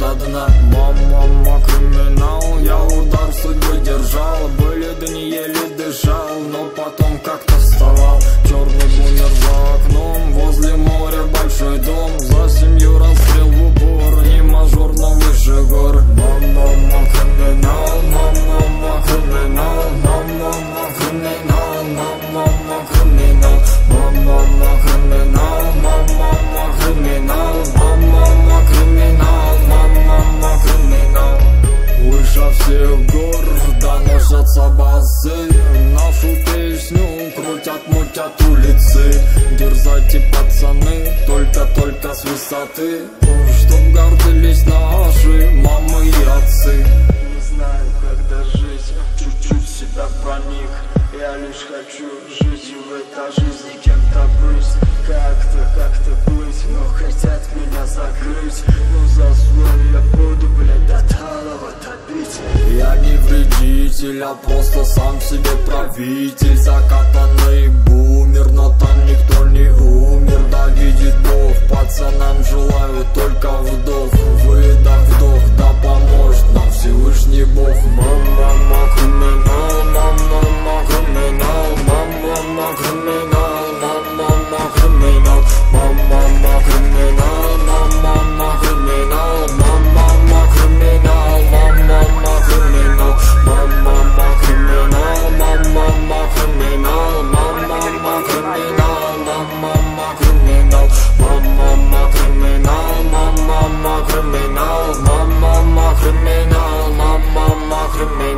до дна. Мама, криминал, я удар судьбы держал. Были дни, еле дышал, но потом как-то вставал. Черный бумер за окном, возле моря большой дом. За семью расстрел в упор, не мажор, но выше гор. Мама, криминал, мама, криминал, мама, криминал, мама, криминал, мама, криминал, мама, криминал, мама, криминал, мама, криминал. Выше всех гор доносятся басы, нашу песню крутят, мутят улицы. Дерзайте, пацаны, только с высоты, чтоб гордились наши мамы и отцы. Не знаю, как дожить, чуть-чуть себя проник. Я лишь хочу жить в этой жизни, кем-то быть. Как-то быть, но хотят меня закрыть. Но за свой я буду, блядь, до талого топить. Я не вредитель, а просто сам себе правитель. Закатанный бумер, но там никто не умер. Да видит Бог, пацанам желаю только вдох, выдох, вдох. Да поможет нам Всевышний Бог. Мама, криминал, мама, криминал, мама, криминал, мама, криминал, мама, криминал, мама, криминал, мама, криминал, мама, криминал, мама, криминал, мама, криминал, мама, криминал, мама, криминал, мама, криминал, мама, криминал, мама, криминал, мама, криминал.